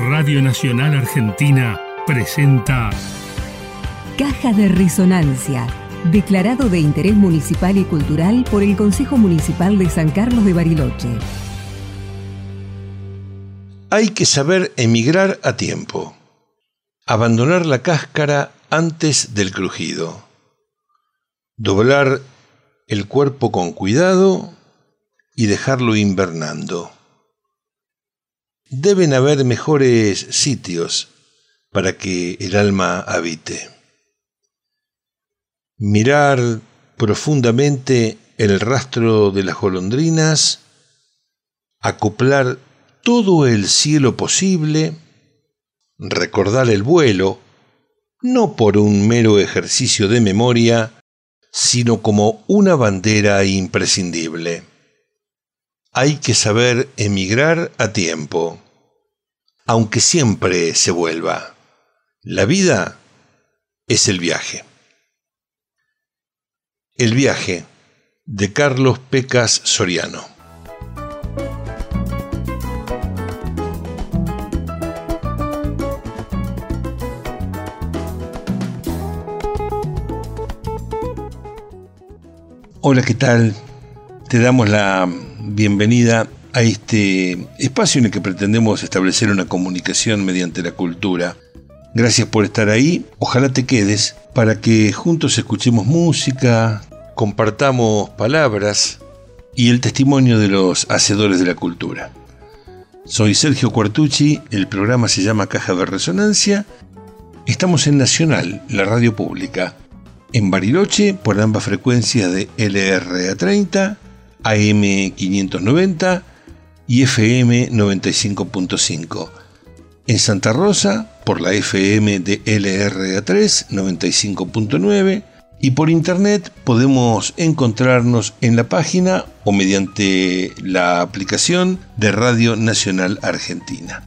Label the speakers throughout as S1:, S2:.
S1: Radio Nacional Argentina presenta
S2: Caja de Resonancia, declarado de interés municipal y cultural por el Consejo Municipal de San Carlos de Bariloche.
S3: Hay que saber emigrar a tiempo. Abandonar la cáscara antes del crujido. Doblar el cuerpo con cuidado y dejarlo invernando. Deben haber mejores sitios para que el alma habite. Mirar profundamente el rastro de las golondrinas, acoplar todo el cielo posible, recordar el vuelo, no por un mero ejercicio de memoria, sino como una bandera imprescindible. Hay que saber emigrar a tiempo, aunque siempre se vuelva. La vida es el viaje. El viaje, de Carlos Pecas Soriano. Hola, ¿qué tal? Te damos la bienvenida a este espacio en el que pretendemos establecer una comunicación mediante la cultura. Gracias por estar ahí. Ojalá te quedes para que juntos escuchemos música, compartamos palabras y el testimonio de los hacedores de la cultura. Soy Sergio Quartucci, el programa se llama Caja de Resonancia. Estamos en Nacional, la radio pública, en Bariloche por ambas frecuencias de LRA30, AM590 y FM 95.5. En Santa Rosa por la FM de LRA3 95.9 y por internet podemos encontrarnos en la página o mediante la aplicación de Radio Nacional Argentina.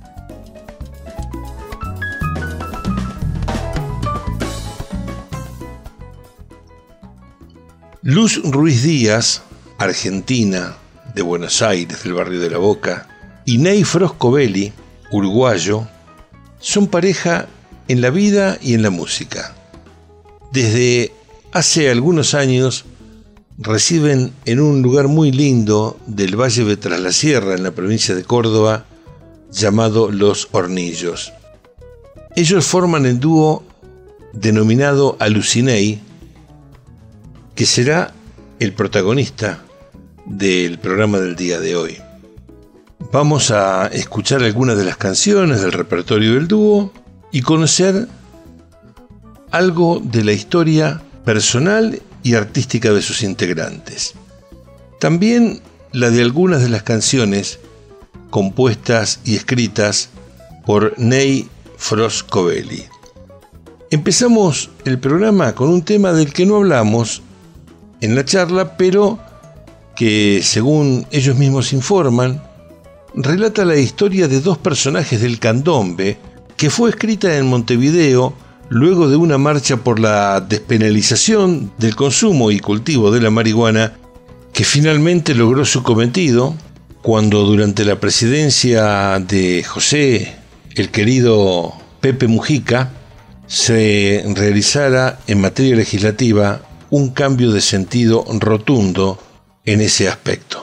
S3: Luz Ruiz Díaz, argentina, de Buenos Aires, del barrio de La Boca, y Ney Froscovelli, uruguayo, son pareja en la vida y en la música. Desde hace algunos años residen en un lugar muy lindo del Valle de Tras la Sierra, en la provincia de Córdoba, llamado Los Hornillos. Ellos forman el dúo denominado Alucinei, que será el protagonista del programa del día de hoy. Vamos a escuchar algunas de las canciones del repertorio del dúo y conocer algo de la historia personal y artística de sus integrantes. También la de algunas de las canciones compuestas y escritas por Ney Froscovelli. Empezamos el programa con un tema del que no hablamos en la charla, pero que, según ellos mismos informan, relata la historia de dos personajes del candombe que fue escrita en Montevideo luego de una marcha por la despenalización del consumo y cultivo de la marihuana, que finalmente logró su cometido cuando, durante la presidencia de José, el querido Pepe Mujica, se realizara en materia legislativa un cambio de sentido rotundo en ese aspecto.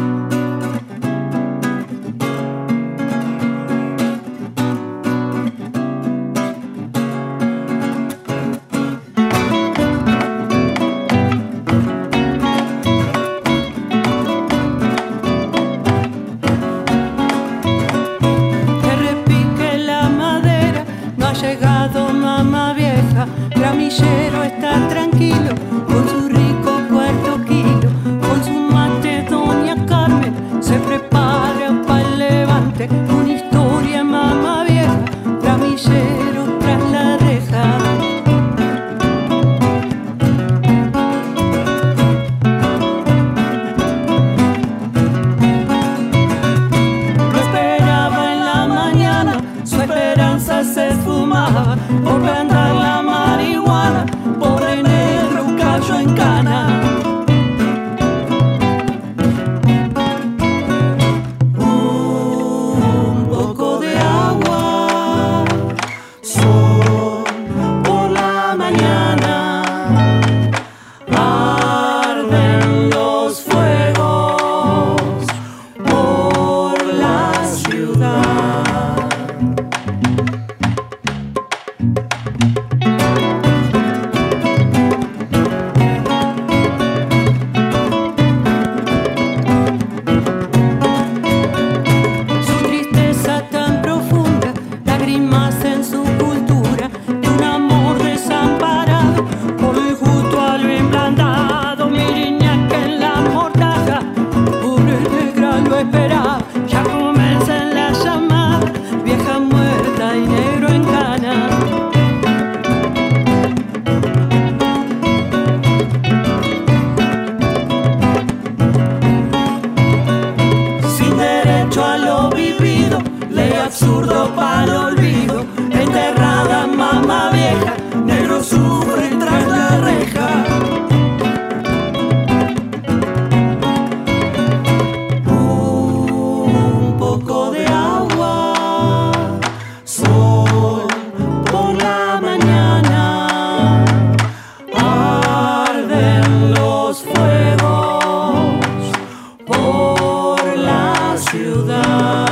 S4: Ramillero está tranquilo con su rico cuarto kilo, con su mate doña Carmen se prepara para el levante. Una historia mamá vieja, ramillero tras la reja. Lo esperaba en la mañana, su esperanza se esfumaba por andar la marihuana, pobre negro cayó en cana. Un poco de agua absurdo para el olvido. Enterrada mamá vieja, negro sufre tras la reja. Un poco de agua, sol por la mañana, arden los fuegos por la ciudad.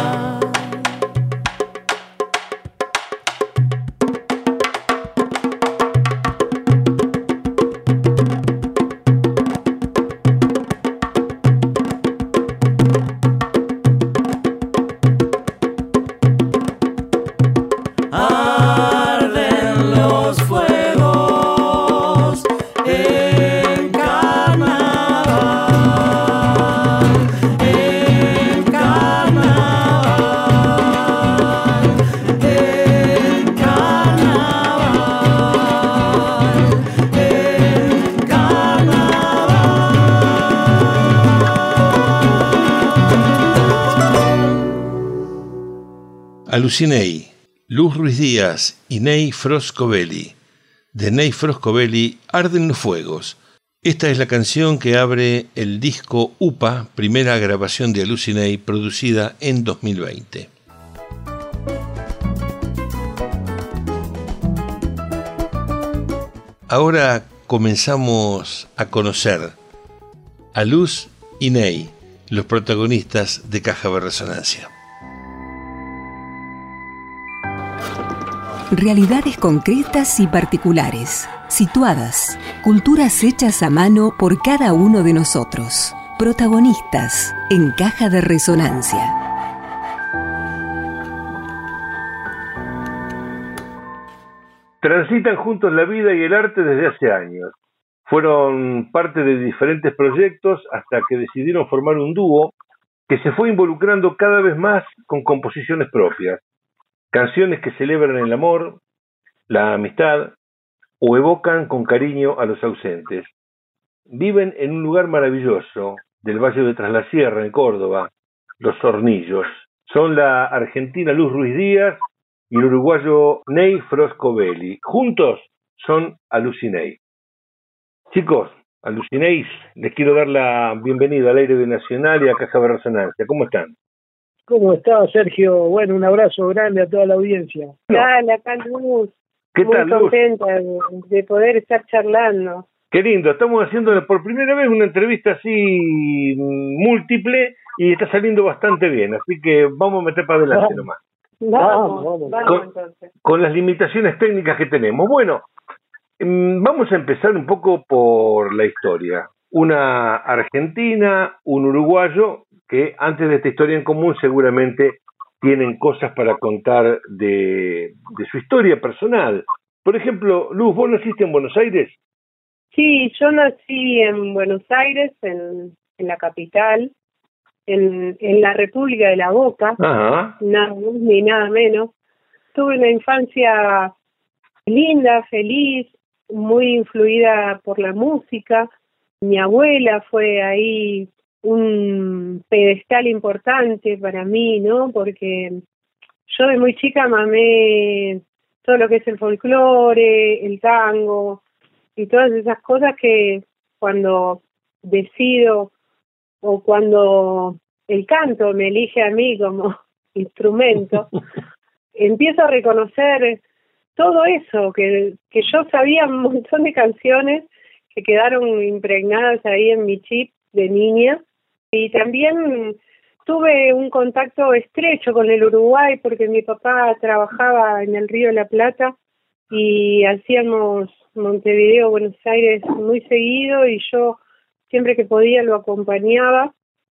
S4: Arden los fuegos en carnaval, en carnaval, en carnaval, en carnaval.
S3: Alucinei, Luz Ruiz Díaz y Ney Froscovelli. De Ney Froscovelli, Arden los fuegos. Esta es la canción que abre el disco UPA, primera grabación de Alucinei, producida en 2020. Ahora comenzamos a conocer a Luz y Ney, los protagonistas de Caja de Resonancia.
S2: Realidades concretas y particulares, situadas, culturas hechas a mano por cada uno de nosotros. Protagonistas en Caja de Resonancia.
S3: Transitan juntos la vida y el arte desde hace años. Fueron parte de diferentes proyectos hasta que decidieron formar un dúo que se fue involucrando cada vez más con composiciones propias. Canciones que celebran el amor, la amistad o evocan con cariño a los ausentes. Viven en un lugar maravilloso del Valle de Tras la Sierra, en Córdoba, Los Hornillos. Son la argentina Luz Ruiz Díaz y el uruguayo Ney Froscovelli. Juntos son Alucinei. Chicos, Alucineis, les quiero dar la bienvenida al aire de Nacional y a Caja de Resonancia. ¿Cómo están?
S5: ¿Cómo está, Sergio? Bueno, un abrazo grande a toda la audiencia.
S6: Dale, acá Luz.
S3: ¿Qué tal,
S6: Muy contenta de poder estar charlando.
S3: Qué lindo, estamos haciendo por primera vez una entrevista así múltiple y está saliendo bastante bien, así que vamos a meter para adelante nomás.
S6: Vamos entonces.
S3: Con las limitaciones técnicas que tenemos. Bueno, vamos a empezar un poco por la historia. Una argentina, un uruguayo, que antes de esta historia en común seguramente tienen cosas para contar de su historia personal. Por ejemplo, Luz, ¿vos naciste en Buenos Aires?
S6: Sí, yo nací en Buenos Aires, en la capital, en la República de la Boca,
S3: Ajá.
S6: nada más ni nada menos. Tuve una infancia linda, feliz, muy influida por la música. Mi abuela fue ahí un pedestal importante para mí, ¿no? Porque yo de muy chica mamé todo lo que es el folclore, el tango y todas esas cosas que cuando decido o cuando el canto me elige a mí como instrumento, empiezo a reconocer todo eso, que yo sabía un montón de canciones que quedaron impregnadas ahí en mi chip de niña. Y también tuve un contacto estrecho con el Uruguay porque mi papá trabajaba en el Río de la Plata y hacíamos Montevideo, Buenos Aires muy seguido y yo siempre que podía lo acompañaba.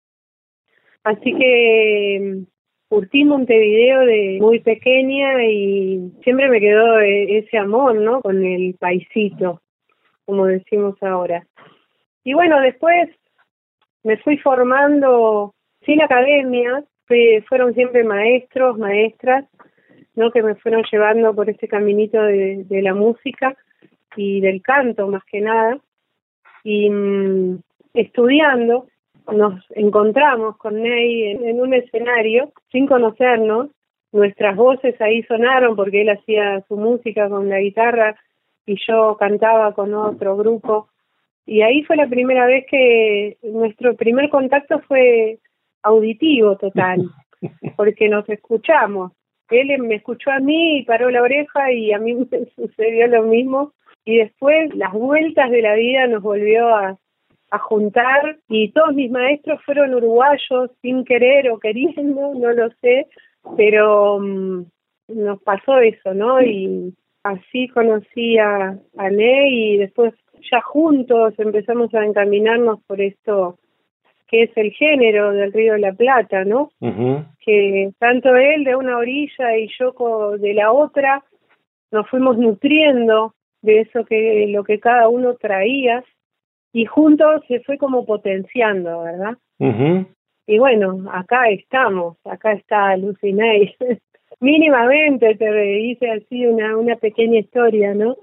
S6: Así que curtí Montevideo de muy pequeña y siempre me quedó ese amor, ¿no? Con el paisito, como decimos ahora. Y bueno, después me fui formando sin academia, fueron siempre maestros, maestras, ¿no? Que me fueron llevando por ese caminito de la música y del canto más que nada. Y estudiando nos encontramos con Ney en un escenario sin conocernos nuestras voces ahí sonaron porque él hacía su música con la guitarra y yo cantaba con otro grupo. Y ahí fue la primera vez que nuestro primer contacto fue auditivo total, porque nos escuchamos. Él me escuchó a mí y paró la oreja y a mí me sucedió lo mismo. Y después las vueltas de la vida nos volvió a juntar y todos mis maestros fueron uruguayos sin querer o queriendo, no lo sé, pero nos pasó eso, ¿no? Y así conocí a Ney y después ya juntos empezamos a encaminarnos por esto que es el género del Río de la Plata, ¿no?
S3: Uh-huh.
S6: Que tanto él de una orilla y yo de la otra nos fuimos nutriendo de eso que lo que cada uno traía y juntos se fue como potenciando, ¿verdad?
S3: Uh-huh.
S6: Y bueno, acá estamos, acá está Lucy Ney. Mínimamente te hice así una pequeña historia, ¿no?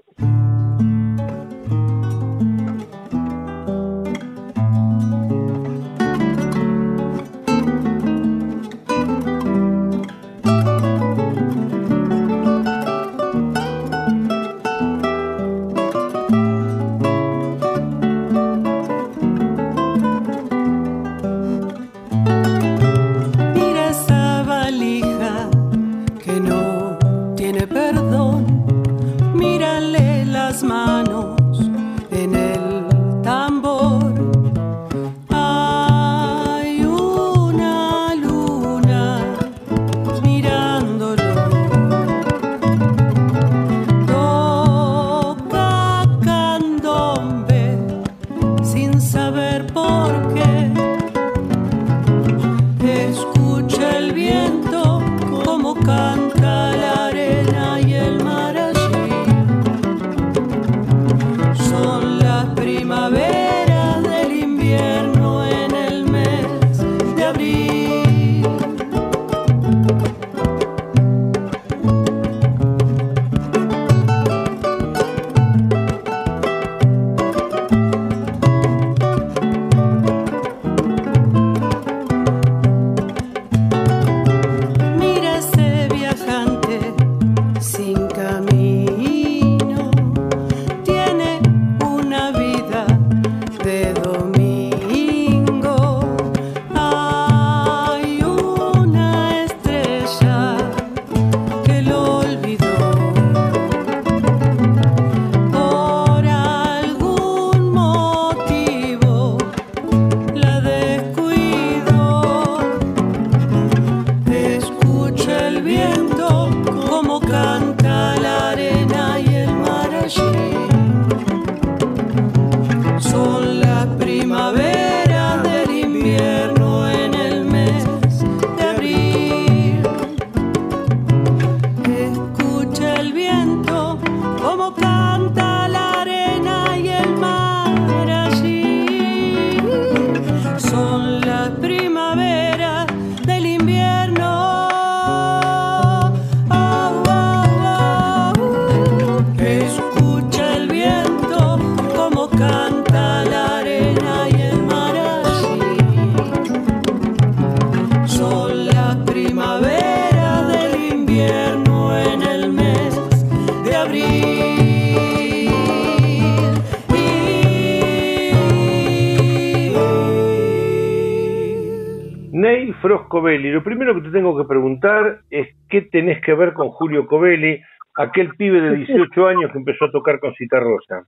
S3: Ney Froscovelli, lo primero que te tengo que preguntar es qué tenés que ver con Julio Covelli, aquel pibe de 18 años que empezó a tocar con Citarrosa.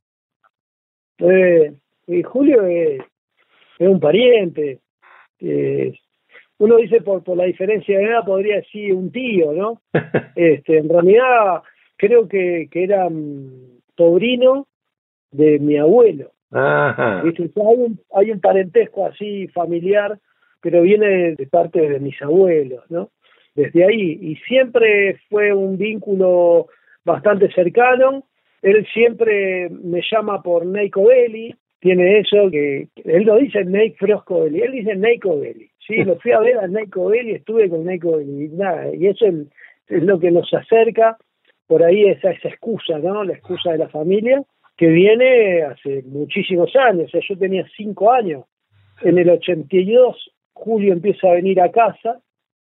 S5: Y Julio es un pariente. Uno dice por la diferencia de edad podría decir un tío, ¿no? En realidad creo que era sobrino de mi abuelo.
S3: Ajá.
S5: ¿Viste? Hay un parentesco así familiar, pero viene de parte de mis abuelos, ¿no? Desde ahí, y siempre fue un vínculo bastante cercano. Él siempre me llama por Ney Covelli, tiene eso que él no dice Ney Froscovelli, él dice Ney Covelli. Sí, lo fui a ver a Ney Covelli, estuve con Ney Covelli, y nada, y eso es lo que nos acerca, por ahí esa excusa, ¿no? La excusa de la familia, que viene hace muchísimos años. O sea, yo tenía 5 años. En el 82, Julio empieza a venir a casa,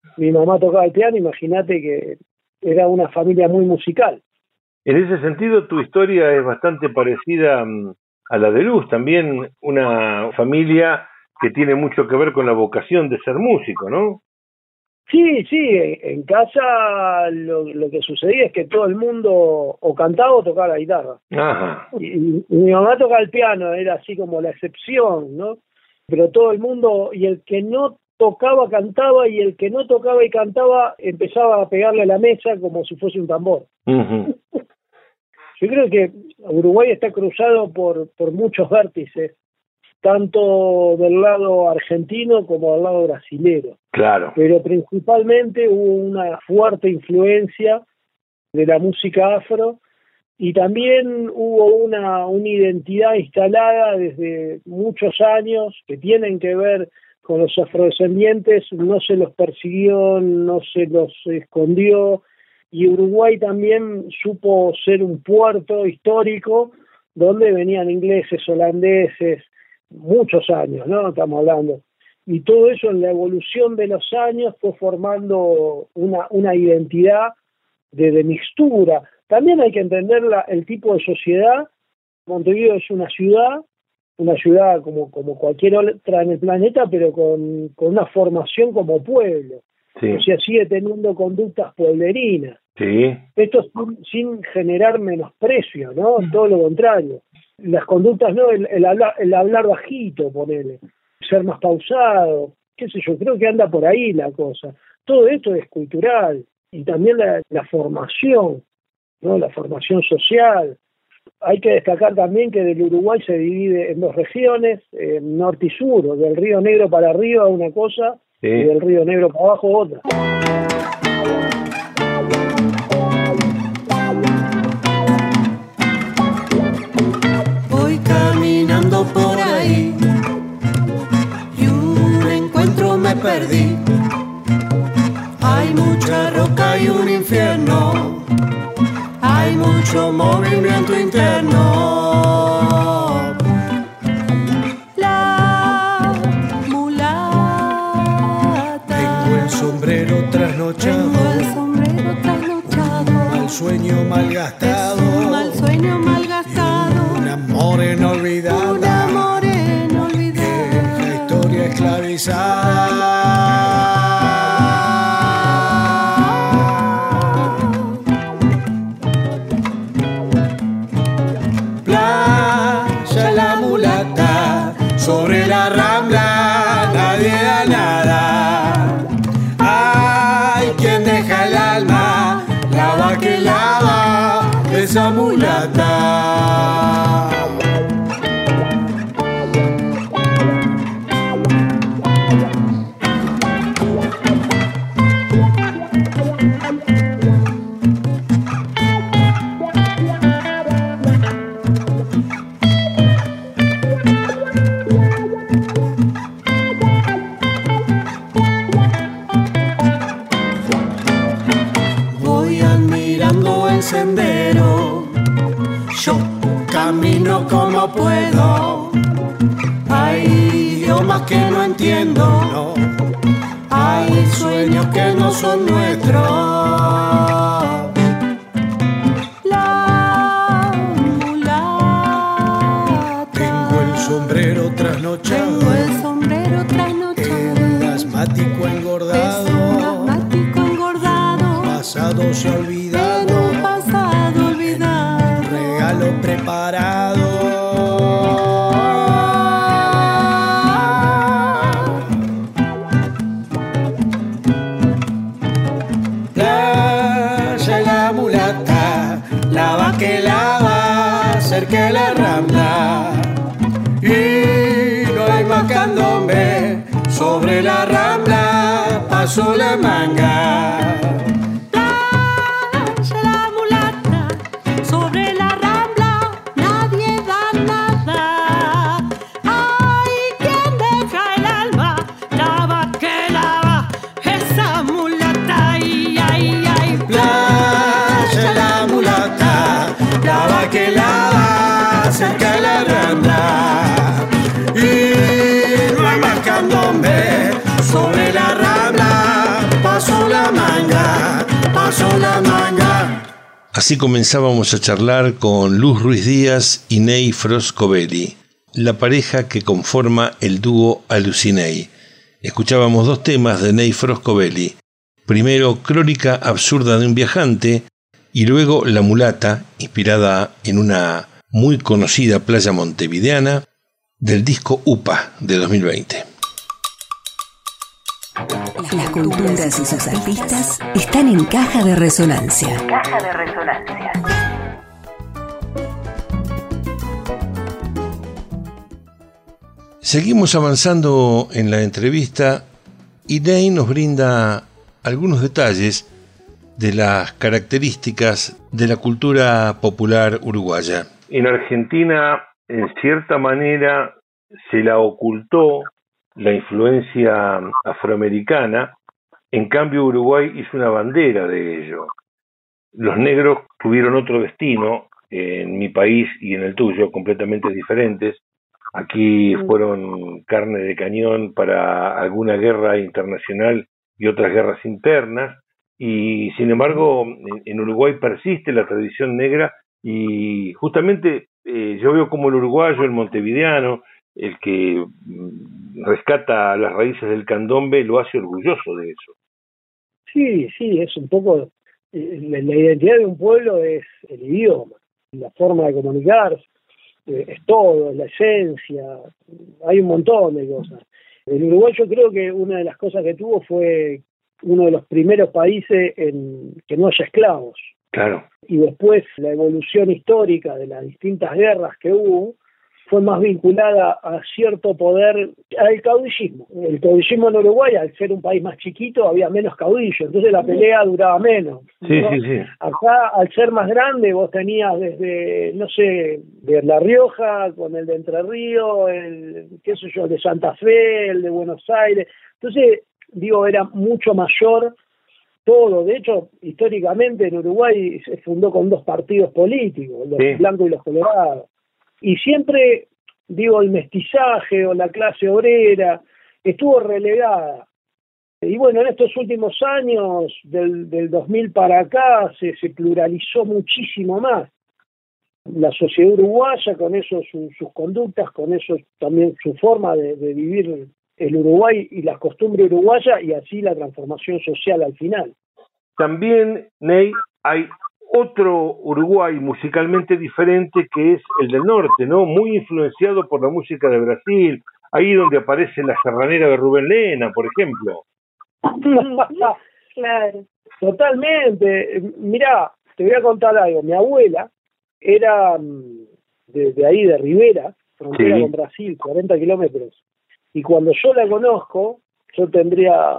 S5: mi mamá tocaba el piano, imagínate que era una familia muy musical.
S3: En ese sentido, tu historia es bastante parecida a la de Luz, también una familia que tiene mucho que ver con la vocación de ser músico, ¿no?
S5: Sí, en casa lo que sucedía es que todo el mundo o cantaba o tocaba la guitarra.
S3: Ajá.
S5: Y mi mamá tocaba el piano, era así como la excepción, ¿no? Pero todo el mundo, y el que no tocaba cantaba, y el que no tocaba y cantaba empezaba a pegarle a la mesa como si fuese un tambor.
S3: Uh-huh.
S5: Yo creo que Uruguay está cruzado por muchos vértices, tanto del lado argentino como del lado brasilero.
S3: Claro.
S5: Pero principalmente hubo una fuerte influencia de la música afro, y también hubo una identidad instalada desde muchos años que tienen que ver con los afrodescendientes. No se los persiguió, no se los escondió, y Uruguay también supo ser un puerto histórico donde venían ingleses, holandeses, muchos años, ¿no? Estamos hablando. Y todo eso en la evolución de los años fue formando una identidad de mixtura. También hay que entender el tipo de sociedad. Montevideo es una ciudad como cualquier otra en el planeta, pero con una formación como pueblo. Sí. O sea, sigue teniendo conductas pueblerinas.
S3: Sí.
S5: Esto sin generar menosprecio, ¿no? Todo lo contrario. Las conductas, ¿no? El hablar bajito, ponele. Ser más pausado, qué sé yo, creo que anda por ahí la cosa. Todo esto es cultural. Y también la formación, ¿no? La formación social. Hay que destacar también que del Uruguay se divide en dos regiones, norte y sur, del Río Negro para arriba una cosa, sí, y del Río Negro para abajo otra.
S4: Voy caminando por ahí y un encuentro me perdí. Hay mucha roca y un infierno, hay mucho movimiento interno. La mulata.
S7: Tengo el sombrero trasnochado, mal sueño malgastado, un amor inolvidable, vieja historia esclavizada. Sobre la rambla nadie da nada. Hay quien deja el alma, lava que lava esa mulata.
S4: Sendero, yo camino como puedo. Hay idiomas que no entiendo, no. Hay sueños que no son nuestros. La mulata.
S7: Tengo el sombrero trasnochado, el asmático engordado, pasado se olvida. Regalo preparado. Playa la mulata, lava que lava, cerca de la rambla. Y no hay más candombe, sobre la rambla pasó la manga. la manga, pasó la manga.
S3: Así comenzábamos a charlar con Luz Ruiz Díaz y Ney Froscovelli, la pareja que conforma el dúo Alucinei. Escuchábamos dos temas de Ney Froscovelli. Primero, Crónica absurda de un viajante, y luego La mulata, inspirada en una muy conocida playa montevideana, del disco UPA de 2020.
S2: Las culturas y sus artistas están en Caja de Resonancia. Caja de Resonancia.
S3: Seguimos avanzando en la entrevista y Ney nos brinda algunos detalles de las características de la cultura popular uruguaya. En Argentina, en cierta manera, se la ocultó la influencia afroamericana, en cambio Uruguay hizo una bandera de ello. Los negros tuvieron otro destino en mi país y en el tuyo, completamente diferentes. Aquí fueron carne de cañón para alguna guerra internacional y otras guerras internas, y sin embargo en Uruguay persiste la tradición negra, y justamente yo veo como el uruguayo, el montevideano, el que rescata las raíces del candombe, lo hace orgulloso de eso.
S5: Sí, es un poco, la identidad de un pueblo es el idioma, la forma de comunicarse, es todo, es la esencia, hay un montón de cosas. El Uruguay, yo creo que una de las cosas que tuvo fue uno de los primeros países en que no haya esclavos.
S3: Claro. Y
S5: después la evolución histórica de las distintas guerras que hubo fue más vinculada a cierto poder, al caudillismo. El caudillismo en Uruguay, al ser un país más chiquito, había menos caudillos, entonces la pelea duraba menos.
S3: Sí,
S5: ¿no?
S3: sí.
S5: Acá, al ser más grande, vos tenías desde, no sé, de La Rioja, con el de Entre Ríos, el de Santa Fe, el de Buenos Aires. Entonces, digo, era mucho mayor todo. De hecho, históricamente en Uruguay se fundó con dos partidos políticos, los blancos y los colorados. Y siempre, digo, el mestizaje o la clase obrera estuvo relegada. Y bueno, en estos últimos años, del 2000 para acá, se pluralizó muchísimo más la sociedad uruguaya, con eso sus conductas, con eso también su forma de vivir el Uruguay y las costumbres uruguayas, y así la transformación social al final.
S3: También, Ney, hay otro Uruguay musicalmente diferente, que es el del norte, ¿no? Muy influenciado por la música de Brasil, ahí donde aparece la serranera de Rubén Lena, por ejemplo.
S6: Claro.
S5: Totalmente. Mirá, te voy a contar algo. Mi abuela era de ahí, de Rivera, frontera con Brasil, 40 kilómetros. Y cuando yo la conozco, yo tendría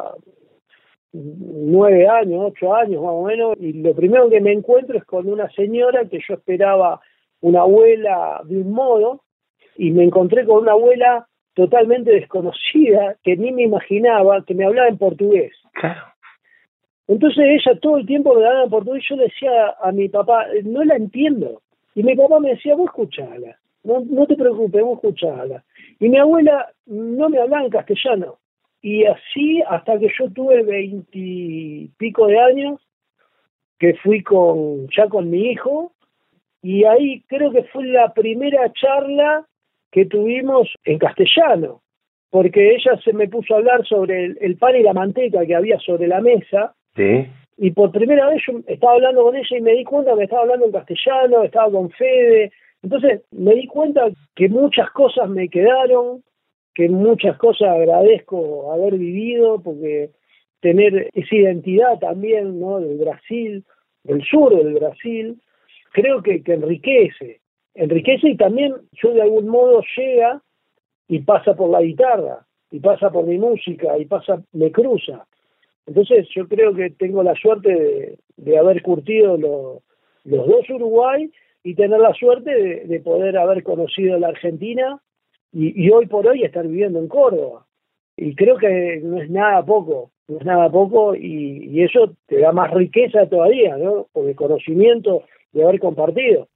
S5: 9 años, 8 años más o menos, y lo primero que me encuentro es con una señora que yo esperaba una abuela de un modo, y me encontré con una abuela totalmente desconocida, que ni me imaginaba, que me hablaba en portugués.
S3: Claro.
S5: Entonces ella todo el tiempo me hablaba en portugués, yo le decía a mi papá, no la entiendo. Y mi papá me decía, vos escuchala, no te preocupes, vos escuchala. Y mi abuela no me hablaba en castellano. Y así hasta que yo tuve 20 y pico de años, que fui ya con mi hijo, y ahí creo que fue la primera charla que tuvimos en castellano, porque ella se me puso a hablar sobre el pan y la manteca que había sobre la mesa.
S3: Sí.
S5: Y por primera vez yo estaba hablando con ella y me di cuenta que estaba hablando en castellano, estaba con Fede. Entonces me di cuenta que muchas cosas me quedaron, que muchas cosas agradezco haber vivido, porque tener esa identidad también, ¿no?, del Brasil, del sur del Brasil, creo que enriquece, y también yo de algún modo llega y pasa por la guitarra, y pasa por mi música, y me cruza. Entonces yo creo que tengo la suerte de haber curtido los dos Uruguay, y tener la suerte de poder haber conocido la Argentina, y hoy por hoy estar viviendo en Córdoba. Y creo que no es nada poco, y eso te da más riqueza todavía, ¿no?, por el conocimiento de haber compartido.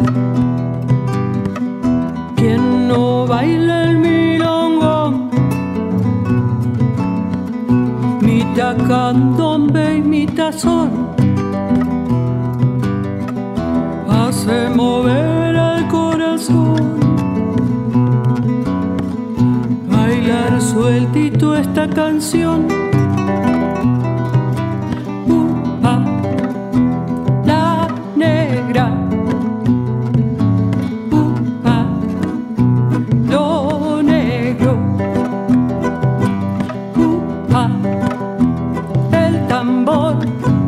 S4: ¿Quién no baila el milongo? Mitad candombe y mitad son, hace mover al corazón. Bailar sueltito esta canción. La negra. Lo negro. El tambor.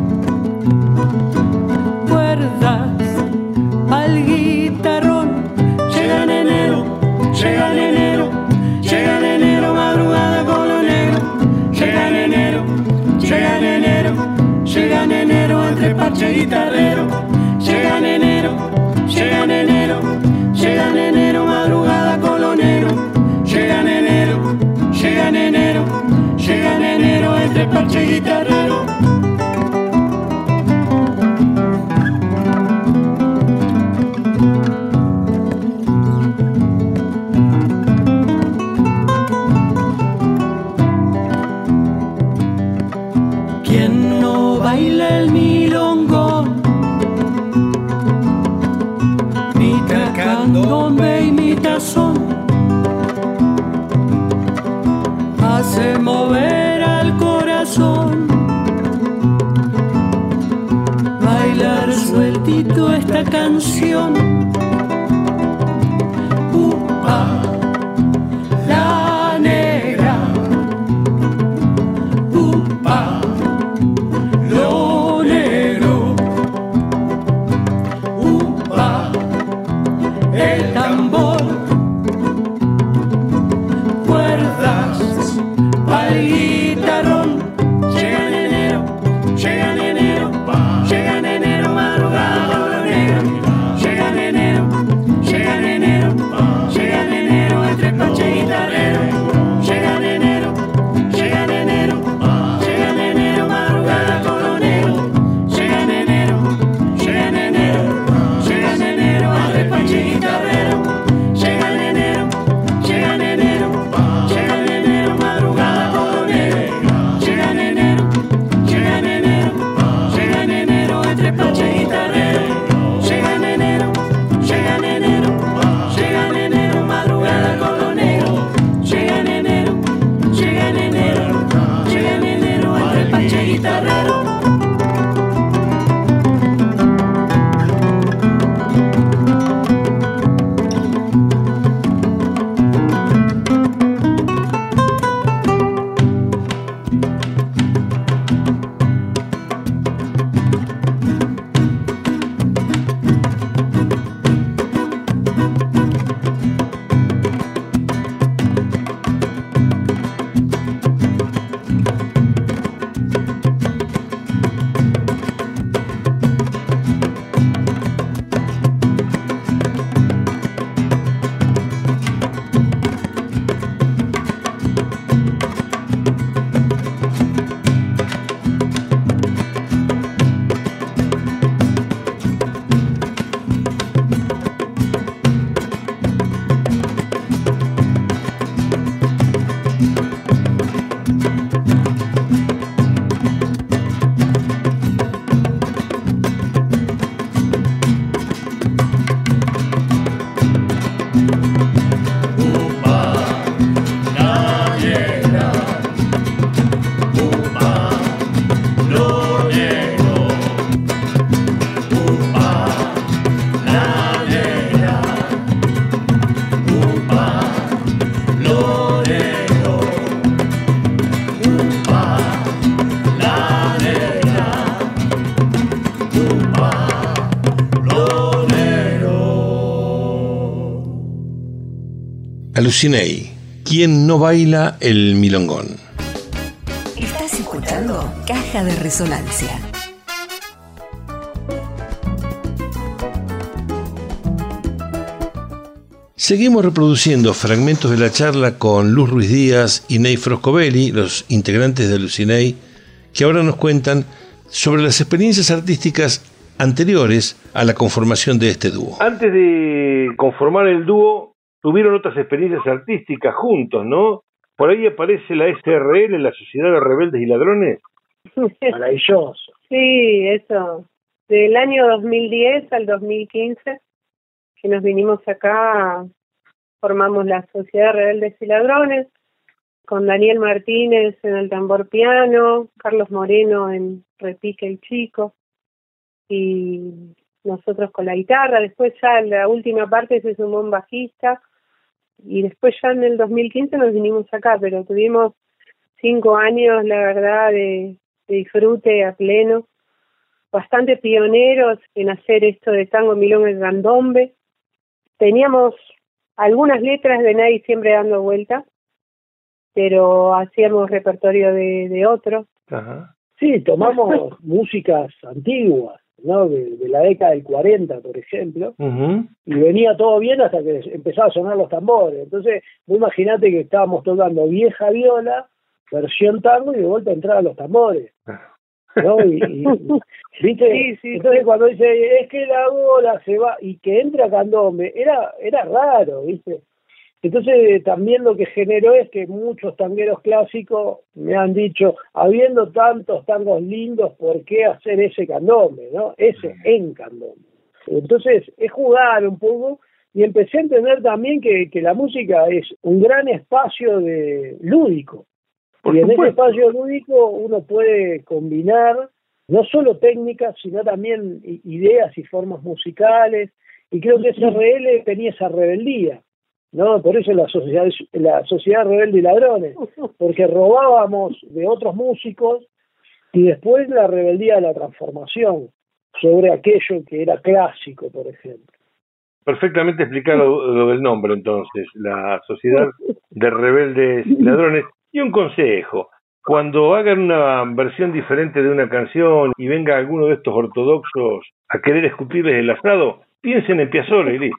S4: Cuerdas al guitarrón. Llega en enero, llega en enero, llega en enero, madrugada con lo negro. Llega en enero, llega en enero, llega en enero entre parche y guitarrero. Llega en enero, llega en enero, llega en enero, madrugada con lo negro. Llega en enero, llega en enero, llega en enero entre parche y guitarrero. ¿Quién no baila el milongo? Mitad candombe y mitad son, hace mover al corazón. Bailar sueltito esta canción. La negra. Lo negro. El tambor. Cuerdas al guitarrón. Llega en enero, llega en enero, llega en enero, madrugada con lo negro. Llega en enero, llega en enero, llega en enero entre parche y guitarrero. Llega en enero, llega en enero, llega en enero, madrugada con lo negro. Llega en enero, llega en enero, llega en enero entre parche y guitarrero. Llega en enero, llega en enero, llega en enero, madrugada con lo negro. Llega en enero, llega en enero, llega en enero entre parche y guitarrero. Llega en enero, llega en enero, llega en enero, madrugada con lo negro. Llega en enero, llega en enero, llega en enero entre parche y guitarrero.
S3: Alucinei, ¿quién no baila el milongón?
S2: Estás escuchando Caja de Resonancia.
S3: Seguimos reproduciendo fragmentos de la charla con Luz Ruiz Díaz y Ney Froscovelli, los integrantes de Alucinei, que ahora nos cuentan sobre las experiencias artísticas anteriores a la conformación de este dúo.
S8: Antes de conformar el dúo, tuvieron otras experiencias artísticas juntos, ¿no? Por ahí aparece la SRL, la Sociedad de Rebeldes y Ladrones.
S5: Maravilloso.
S6: Sí, eso. Del año 2010 al 2015, que nos vinimos acá, formamos la Sociedad de Rebeldes y Ladrones, con Daniel Martínez en el tambor piano, Carlos Moreno en repique el chico, y nosotros con la guitarra. Después ya en la última parte se sumó un bajista, y después ya en el 2015 nos vinimos acá, pero tuvimos 5 años, la verdad, de disfrute a pleno, bastante pioneros en hacer esto de tango, milonga y candombe. Teníamos algunas letras de Nadie Siempre Dando Vuelta, pero hacíamos repertorio de otros.
S8: Ajá.
S5: Sí, tomamos músicas antiguas, ¿no? De la década del 40, por ejemplo, y venía todo bien hasta que empezaba a sonar los tambores. Entonces, vos imaginate que estábamos tocando Vieja Viola, versión tango, y de vuelta entraban los tambores, ¿no? Y ¿viste?
S6: Sí.
S5: Entonces cuando dice, es que la bola se va, y que entra candombe, era raro, ¿viste? Entonces también lo que generó es que muchos tangueros clásicos me han dicho, habiendo tantos tangos lindos, ¿por qué hacer ese candombe, no? Ese en candombe. Entonces es jugar un poco, y empecé a entender también que la música es un gran espacio de lúdico.
S8: Por
S5: y en
S8: supuesto.
S5: ese espacio lúdico uno puede combinar no solo técnicas, sino también ideas y formas musicales, y creo que SRL tenía esa rebeldía, ¿no? Por eso la sociedad Rebelde y Ladrones, porque robábamos de otros músicos, y después la rebeldía de la transformación sobre aquello que era clásico, por ejemplo.
S8: Perfectamente explicado lo del nombre, entonces, la Sociedad de Rebeldes y Ladrones. Y un consejo, cuando hagan una versión diferente de una canción y venga alguno de estos ortodoxos a querer escupirles el asado, piensen en Piazzolla y listo.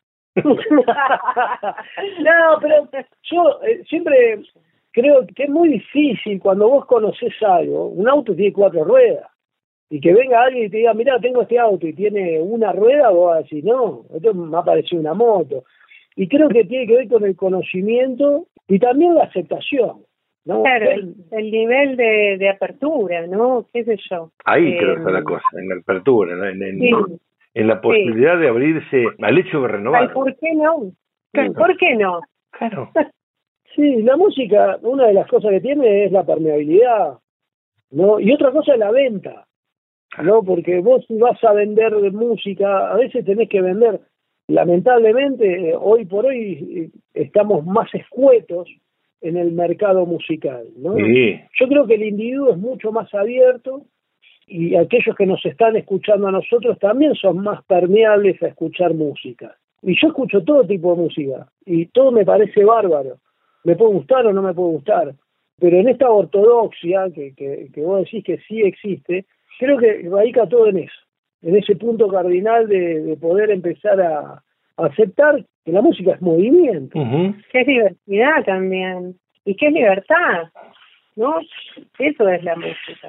S5: No, pero yo siempre creo que es muy difícil cuando vos conocés algo. Un auto tiene 4 ruedas, y que venga alguien y te diga, mirá, tengo este auto y tiene una rueda, vos vas a decir, no, esto me ha parecido una moto. Y creo que tiene que ver con el conocimiento y también la aceptación, ¿no?
S6: Claro, el nivel de apertura, ¿no? ¿Qué sé yo?
S8: Ahí creo que está la cosa, en la apertura, ¿no?
S6: Sí.
S8: En la posibilidad de abrirse al hecho de renovar.
S6: Ay, ¿por qué no?
S8: Claro.
S6: ¿Por qué no?
S8: Claro.
S5: Sí, la música, una de las cosas que tiene es la permeabilidad, ¿no? Y otra cosa es la venta, ¿no? Porque vos vas a vender música, a veces tenés que vender. Lamentablemente, hoy por hoy estamos más escuetos en el mercado musical, ¿no?
S8: Sí.
S5: Yo creo que el individuo es mucho más abierto, y aquellos que nos están escuchando a nosotros también son más permeables a escuchar música. Y yo escucho todo tipo de música, y todo me parece bárbaro. Me puede gustar o no me puede gustar, pero en esta ortodoxia que vos decís que sí existe, creo que radica todo en eso, en ese punto cardinal de poder empezar a aceptar que la música es movimiento.
S6: Que es diversidad también, y que es libertad, ¿no? Eso es la música.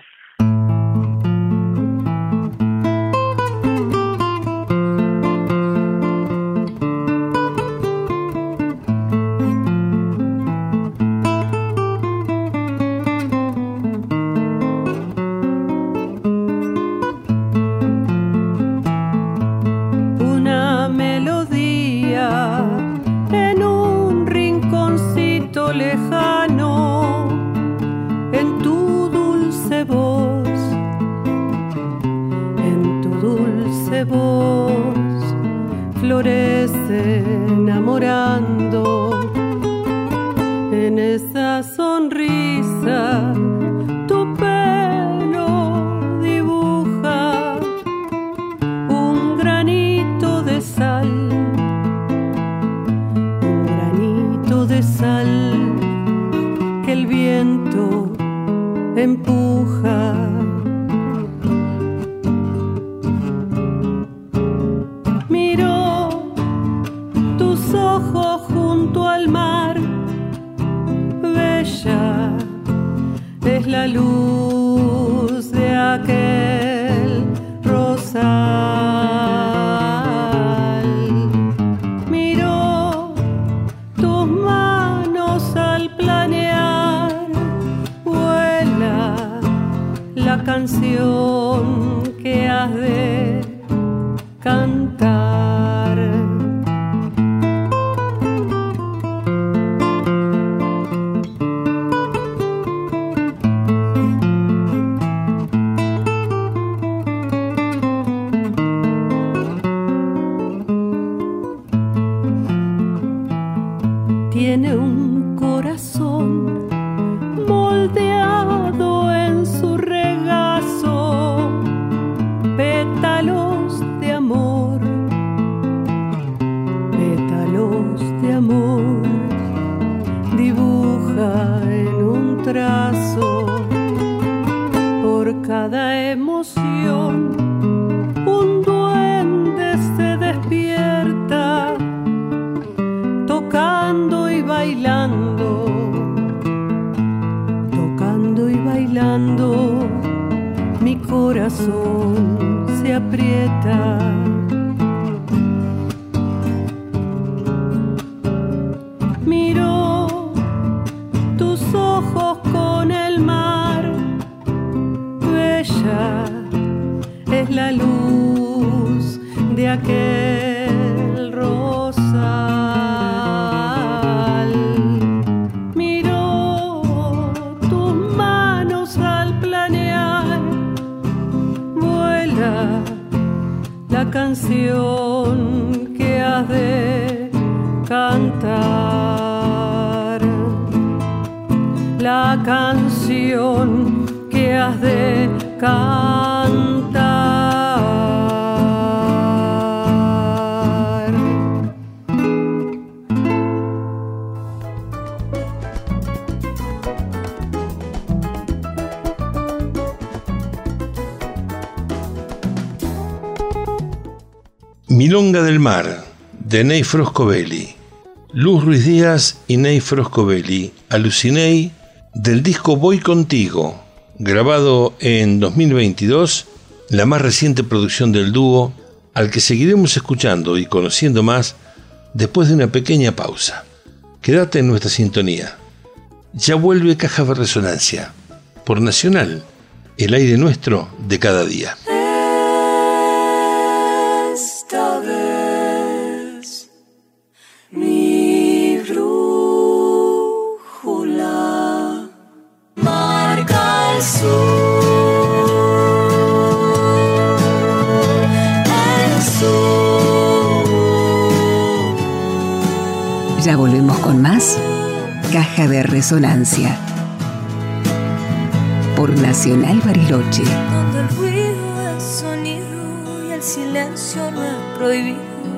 S4: Una melodía en un rinconcito lejano, en tu dulce voz, florece enamorando. En esa sonrisa tu pelo dibuja un granito de sal, un granito de sal que el viento empuja. Miro tus ojos junto al mar, bella es la luz de aquel rosal. canción que has de cantar. Tiene un corazón moldeado en su regazo, pétalos de amor, dibuja en un trazo por cada emoción. Un duende se despierta tocando y bailando, mi corazón se aprieta. Miro tus ojos con el mar, bella es la luz de aquel rosal. La canción que has de cantar, la canción que has de cantar.
S3: Milonga del Mar, de Ney Froscovelli. Luz Ruiz Díaz y Ney Froscovelli. Alucinei, del disco Voy Contigo, grabado en 2022, la más reciente producción del dúo, al que seguiremos escuchando y conociendo más después de una pequeña pausa. Quédate en nuestra sintonía. Ya vuelve Caja de Resonancia, por Nacional, el aire nuestro de cada día.
S9: Esta vez mi brújula marca el sur, el sur.
S2: Ya volvemos con más Caja de Resonancia por Nacional Bariloche.
S9: Donde el ruido es sonido y el silencio no es prohibido.